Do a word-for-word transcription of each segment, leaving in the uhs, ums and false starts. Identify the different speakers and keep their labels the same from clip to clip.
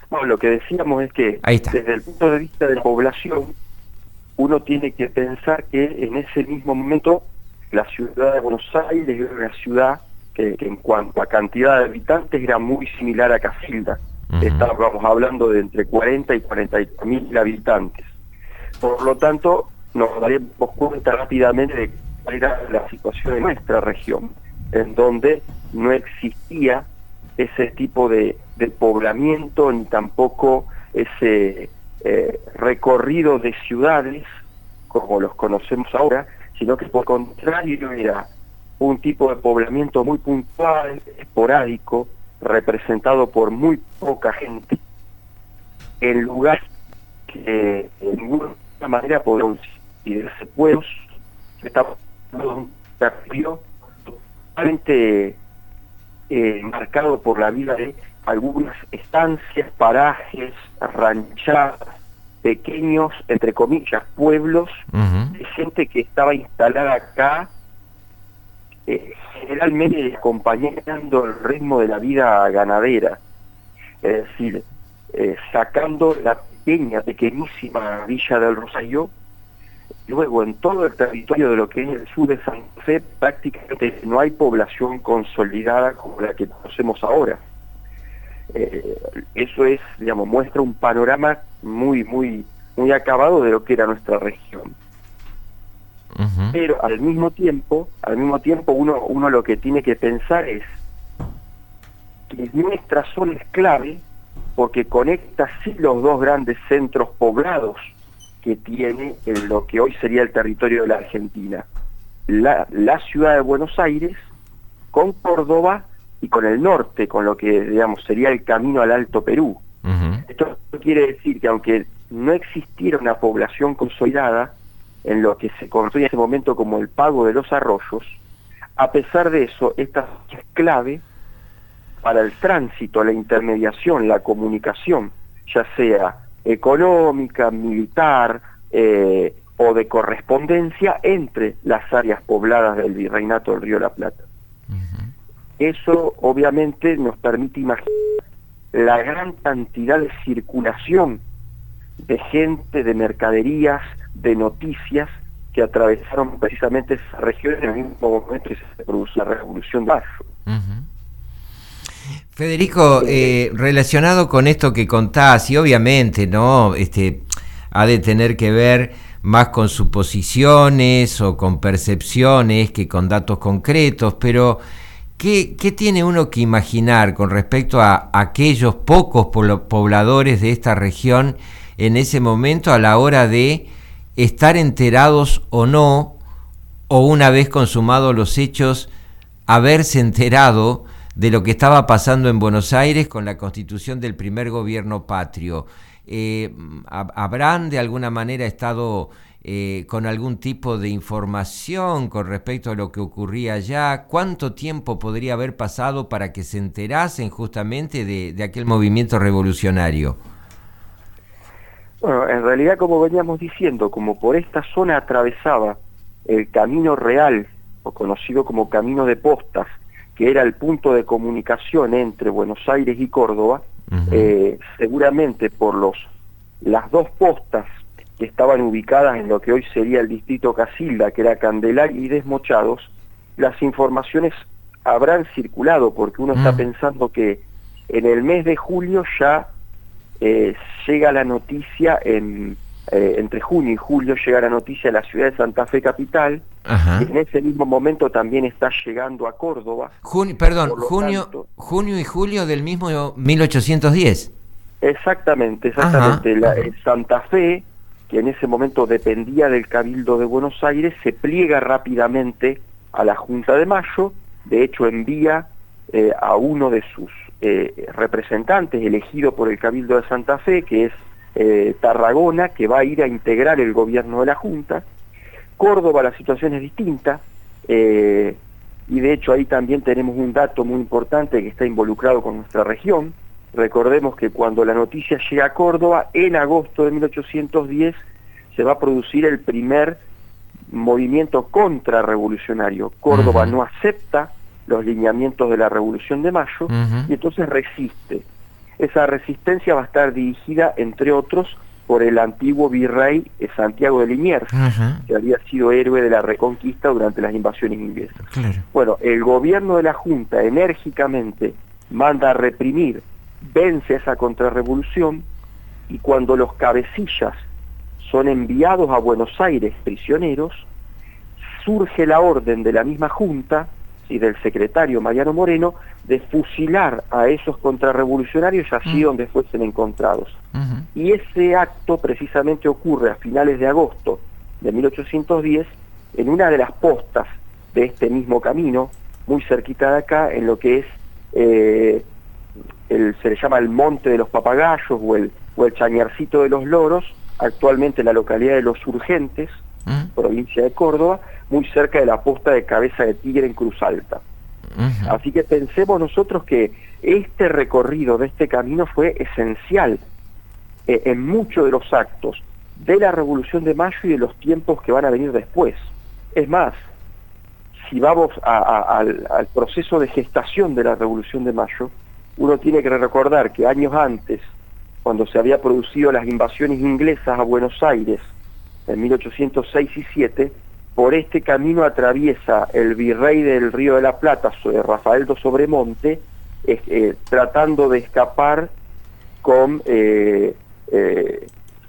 Speaker 1: Bueno, lo que decíamos es que desde el punto de vista de la población, uno tiene que pensar que en ese mismo momento la ciudad de Buenos Aires era una ciudad que, que en cuanto a cantidad de habitantes era muy similar a Casilda. Uh-huh. Estábamos hablando de entre cuarenta y cuarenta y cuatro mil habitantes. Por lo tanto, nos daremos cuenta rápidamente de cuál era la situación de nuestra región, en donde no existía ese tipo de, de poblamiento ni tampoco ese eh, recorrido de ciudades como los conocemos ahora, sino que por contrario era un tipo de poblamiento muy puntual, esporádico, representado por muy poca gente, en lugares que de ninguna manera podían considerarse pueblos. Estaba un territorio totalmente eh, marcado por la vida de algunas estancias, parajes, ranchadas, pequeños, entre comillas, pueblos, uh-huh. de gente que estaba instalada acá, eh, generalmente acompañando el ritmo de la vida ganadera, es decir, eh, sacando la pequeña, pequeñísima Villa del Rosario. Luego, en todo el territorio de lo que es el sur de Santa Fe, prácticamente no hay población consolidada como la que conocemos ahora. Eh, eso es, digamos, muestra un panorama muy, muy, muy acabado de lo que era nuestra región. Uh-huh. Pero al mismo tiempo, al mismo tiempo uno, uno lo que tiene que pensar es que nuestra zona es clave porque conecta sí los dos grandes centros poblados que tiene en lo que hoy sería el territorio de la Argentina, la, la ciudad de Buenos Aires con Córdoba y con el norte, con lo que digamos sería el camino al Alto Perú. Uh-huh. Esto quiere decir que aunque no existiera una población consolidada en lo que se conoce en ese momento como el Pago de los Arroyos, a pesar de eso, esta es clave para el tránsito, la intermediación, la comunicación, ya sea económica, militar eh, o de correspondencia entre las áreas pobladas del Virreinato del Río de la Plata. Uh-huh. Eso obviamente nos permite imaginar la gran cantidad de circulación de gente, de mercaderías, de noticias que atravesaron precisamente esa región en el mismo momento que se produjo la Revolución de Mayo.
Speaker 2: Uh-huh. Federico, eh, relacionado con esto que contás, y obviamente, ¿no? Este, ha de tener que ver más con suposiciones o con percepciones que con datos concretos, pero ¿qué, qué tiene uno que imaginar con respecto a aquellos pocos pobladores de esta región en ese momento a la hora de estar enterados o no, o una vez consumados los hechos, haberse enterado de lo que estaba pasando en Buenos Aires con la constitución del primer gobierno patrio? Eh, ¿Habrán de alguna manera estado eh, con algún tipo de información con respecto a lo que ocurría allá? ¿Cuánto tiempo podría haber pasado para que se enterasen justamente de, de aquel movimiento revolucionario?
Speaker 1: Bueno, en realidad, como veníamos diciendo, como por esta zona atravesaba el Camino Real, o conocido como Camino de Postas, que era el punto de comunicación entre Buenos Aires y Córdoba, uh-huh. eh, seguramente por los las dos postas que estaban ubicadas en lo que hoy sería el distrito Casilda, que era Candelaria y Desmochados, las informaciones habrán circulado, porque uno uh-huh. está pensando que en el mes de julio ya eh, llega la noticia, en eh, entre junio y julio llega la noticia a la ciudad de Santa Fe capital, Ajá. y en ese mismo momento también está llegando a Córdoba.
Speaker 2: Junio, perdón, junio, tanto, junio y julio del mismo mil ochocientos diez.
Speaker 1: Exactamente, exactamente. La, eh, Santa Fe, que en ese momento dependía del Cabildo de Buenos Aires, se pliega rápidamente a la Junta de Mayo. De hecho envía eh, a uno de sus eh, representantes elegido por el Cabildo de Santa Fe, que es eh, Tarragona, que va a ir a integrar el gobierno de la Junta. Córdoba la situación es distinta, eh, y de hecho ahí también tenemos un dato muy importante que está involucrado con nuestra región. Recordemos que cuando la noticia llega a Córdoba, en agosto de mil ochocientos diez, se va a producir el primer movimiento contrarrevolucionario. Córdoba uh-huh. no acepta los lineamientos de la Revolución de Mayo, uh-huh. y entonces resiste. esa resistencia va a estar dirigida, entre otros, por el antiguo virrey Santiago de Liniers, uh-huh. que había sido héroe de la Reconquista durante las invasiones inglesas. Claro. Bueno, el gobierno de la Junta enérgicamente manda a reprimir, vence esa contrarrevolución, y cuando los cabecillas son enviados a Buenos Aires prisioneros, surge la orden de la misma Junta y del secretario Mariano Moreno de fusilar a esos contrarrevolucionarios allí uh-huh. donde fuesen encontrados. Uh-huh. Y ese acto precisamente ocurre a finales de agosto de mil ochocientos diez en una de las postas de este mismo camino, muy cerquita de acá, en lo que es, eh, el, se le llama el Monte de los Papagayos o el, o el Chañarcito de los Loros, actualmente en la localidad de Los Urgentes, uh-huh. provincia de Córdoba, muy cerca de la posta de Cabeza de Tigre en Cruz Alta. Uh-huh. Así que pensemos nosotros que este recorrido de este camino fue esencial eh, en muchos de los actos de la Revolución de Mayo y de los tiempos que van a venir después. Es más, si vamos a, a, al, al proceso de gestación de la Revolución de Mayo, uno tiene que recordar que años antes, cuando se había producido las invasiones inglesas a Buenos Aires, en mil ochocientos seis y siete, por este camino atraviesa el virrey del Río de la Plata, Rafael do Sobremonte, eh, eh, tratando de escapar con eh, eh,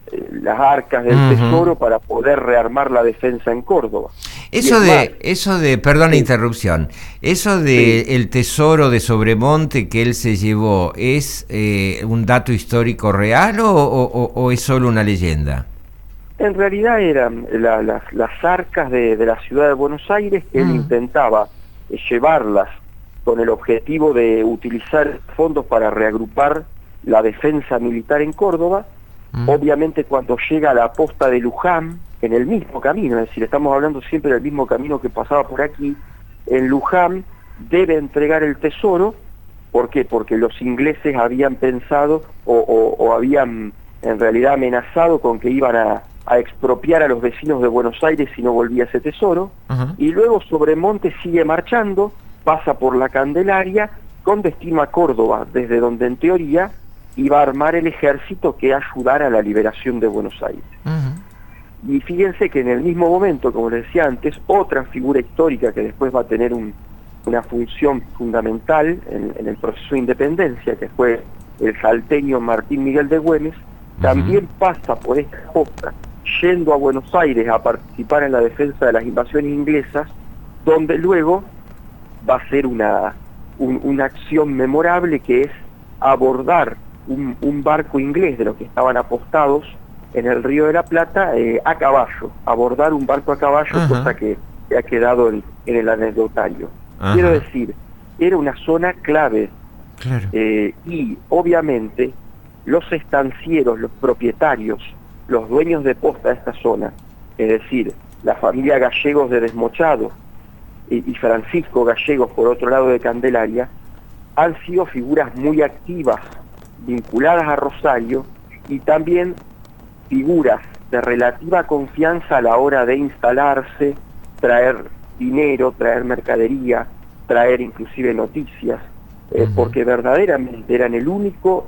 Speaker 1: las arcas del uh-huh. tesoro para poder rearmar la defensa en Córdoba.
Speaker 2: Eso de, más, eso de, perdón la sí. interrupción, eso de sí. el tesoro de Sobremonte que él se llevó, ¿es eh, un dato histórico real o, o, o es solo una leyenda?
Speaker 1: En realidad eran la, la, las arcas de, de la ciudad de Buenos Aires que mm. él intentaba eh, llevarlas con el objetivo de utilizar fondos para reagrupar la defensa militar en Córdoba. Mm. Obviamente cuando llega a la posta de Luján, en el mismo camino, es decir, estamos hablando siempre del mismo camino que pasaba por aquí, en Luján debe entregar el tesoro. ¿Por qué? Porque los ingleses habían pensado o, o, o habían en realidad amenazado con que iban a a expropiar a los vecinos de Buenos Aires si no volvía ese tesoro, uh-huh. y luego Sobremonte sigue marchando, pasa por la Candelaria, con destino a Córdoba, desde donde en teoría iba a armar el ejército que ayudara a la liberación de Buenos Aires. Uh-huh. Y fíjense que en el mismo momento, como les decía antes, otra figura histórica que después va a tener un, una función fundamental en, en el proceso de independencia, que fue el salteño Martín Miguel de Güemes, uh-huh. también pasa por esta costa, yendo a Buenos Aires a participar en la defensa de las invasiones inglesas, donde luego va a ser una, un, una acción memorable que es abordar un, un barco inglés de los que estaban apostados en el Río de la Plata eh, a caballo, abordar un barco a caballo, uh-huh. cosa que, que ha quedado en, en el anecdotario. Uh-huh. Quiero decir, era una zona clave, claro. eh, y obviamente los estancieros, los propietarios, los dueños de posta de esta zona, es decir, la familia Gallegos de Desmochado y, y Francisco Gallegos por otro lado de Candelaria, han sido figuras muy activas, vinculadas a Rosario, y también figuras de relativa confianza a la hora de instalarse, traer dinero, traer mercadería, traer inclusive noticias, eh, uh-huh. porque verdaderamente eran el único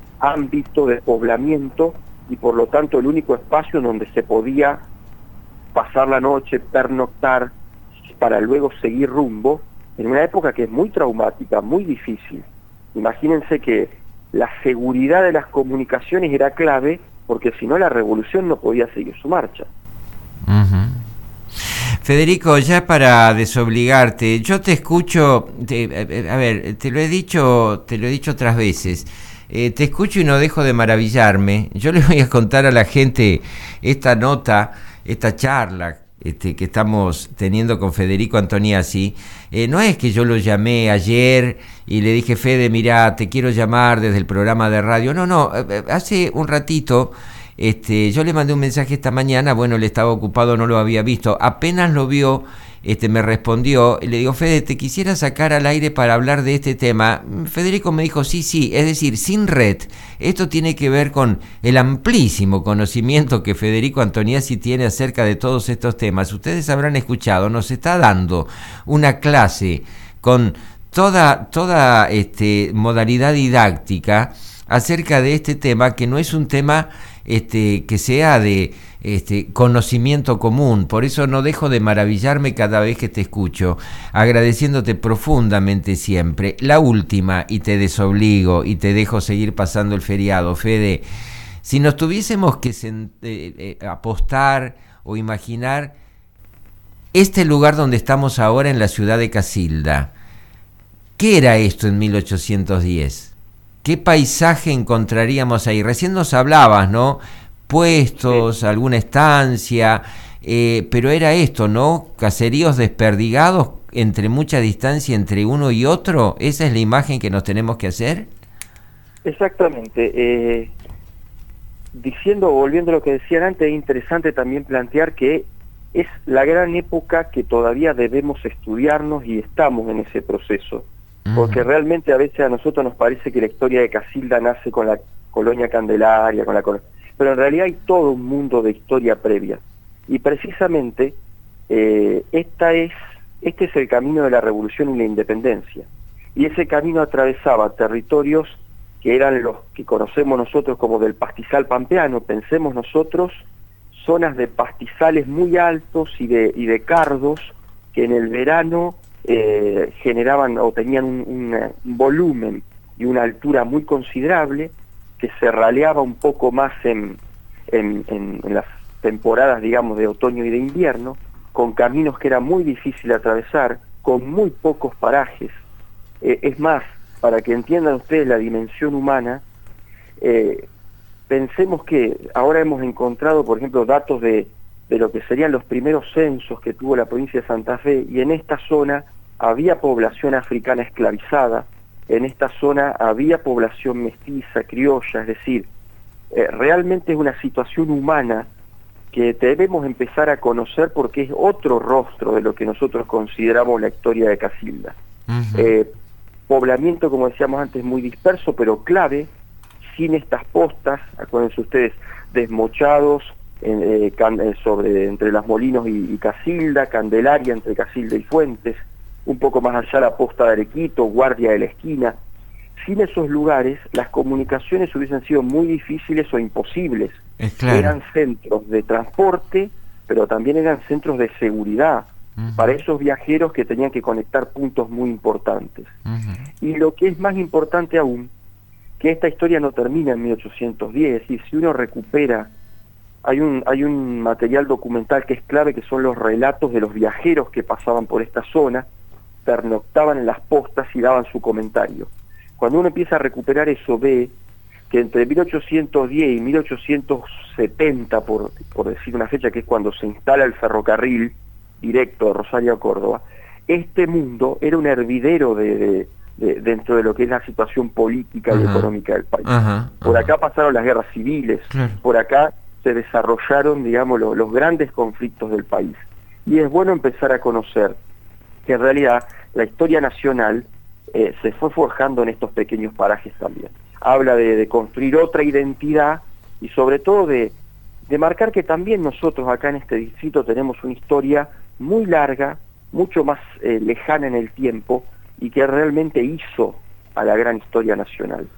Speaker 1: ámbito de poblamiento y por lo tanto el único espacio donde se podía pasar la noche, pernoctar, para luego seguir rumbo, en una época que es muy traumática, muy difícil. Imagínense que la seguridad de las comunicaciones era clave, porque si no la revolución no podía seguir su marcha.
Speaker 2: Uh-huh. Federico, ya para desobligarte, yo te escucho, te, a ver, te lo he dicho, te lo he dicho otras veces. Eh, te escucho y no dejo de maravillarme. Yo les voy a contar a la gente esta nota, esta charla este, que estamos teniendo con Federico Antoniazzi. Eh, no es que yo lo llamé ayer y le dije, Fede, mirá, te quiero llamar desde el programa de radio. No, no, hace un ratito este, yo le mandé un mensaje esta mañana. Bueno, él estaba ocupado, no lo había visto. Apenas lo vio, Este, me respondió, y le digo, Fede, te quisiera sacar al aire para hablar de este tema. Federico me dijo, sí, sí, es decir, sin red. Esto tiene que ver con el amplísimo conocimiento que Federico Antoniazzi tiene acerca de todos estos temas. Ustedes habrán escuchado, nos está dando una clase con toda, toda este, modalidad didáctica acerca de este tema, que no es un tema este, que sea de este, conocimiento común. Por eso no dejo de maravillarme cada vez que te escucho, agradeciéndote profundamente siempre. La última, y te desobligo y te dejo seguir pasando el feriado, Fede. Si nos tuviésemos que eh, eh, apostar o imaginar este lugar donde estamos ahora en la ciudad de Casilda, ¿qué era esto en mil ochocientos diez? ¿Qué paisaje encontraríamos ahí? Recién nos hablabas, ¿no? Puestos, sí, alguna estancia, eh, pero era esto, ¿no? Caseríos desperdigados entre mucha distancia entre uno y otro. ¿Esa es la imagen que nos tenemos que hacer?
Speaker 1: Exactamente. Eh, diciendo, volviendo a lo que decían antes, es interesante también plantear que es la gran época que todavía debemos estudiarnos y estamos en ese proceso. Porque realmente a veces a nosotros nos parece que la historia de Casilda nace con la colonia Candelaria, con la col- pero en realidad hay todo un mundo de historia previa. Y precisamente eh, esta es, este es el camino de la revolución y la independencia. Y ese camino atravesaba territorios que eran los que conocemos nosotros como del pastizal pampeano. Pensemos nosotros zonas de pastizales muy altos y de, y de cardos que en el verano Eh, generaban o tenían un, un, un volumen y una altura muy considerable, que se raleaba un poco más en, en, en, en las temporadas, digamos, de otoño y de invierno, con caminos que era muy difícil atravesar, con muy pocos parajes. Eh, es más, para que entiendan ustedes la dimensión humana, eh, pensemos que ahora hemos encontrado, por ejemplo, datos de, de lo que serían los primeros censos que tuvo la provincia de Santa Fe, y en esta zona había población africana esclavizada, en esta zona había población mestiza, criolla, es decir, eh, realmente es una situación humana que debemos empezar a conocer porque es otro rostro de lo que nosotros consideramos la historia de Casilda. Uh-huh. Eh, poblamiento, como decíamos antes, muy disperso, pero clave, sin estas postas, acuérdense ustedes, desmochados, en, eh, can, eh, sobre, entre Las Molinos y, y Casilda, Candelaria entre Casilda y Fuentes, un poco más allá la posta de Arequito, Guardia de la Esquina. Sin esos lugares, las comunicaciones hubiesen sido muy difíciles o imposibles. Es claro. Eran centros de transporte, pero también eran centros de seguridad, uh-huh, para esos viajeros que tenían que conectar puntos muy importantes. Uh-huh. Y lo que es más importante aún, que esta historia no termina en mil ochocientos diez, y si uno recupera, hay un, hay un material documental que es clave, que son los relatos de los viajeros que pasaban por esta zona, pernoctaban en las postas y daban su comentario. Cuando uno empieza a recuperar eso, ve que entre mil ochocientos diez y mil ochocientos setenta, por, por decir una fecha, que es cuando se instala el ferrocarril directo de Rosario a Córdoba, este mundo era un hervidero de, de, de, dentro de lo que es la situación política, uh-huh, y económica del país. Uh-huh, uh-huh. Por acá pasaron las guerras civiles, claro, por acá se desarrollaron, digamos, lo, los grandes conflictos del país. Y es bueno empezar a conocer que en realidad la historia nacional eh, se fue forjando en estos pequeños parajes también. Habla de, de construir otra identidad y sobre todo de, de marcar que también nosotros acá en este distrito tenemos una historia muy larga, mucho más eh, lejana en el tiempo, y que realmente hizo a la gran historia nacional.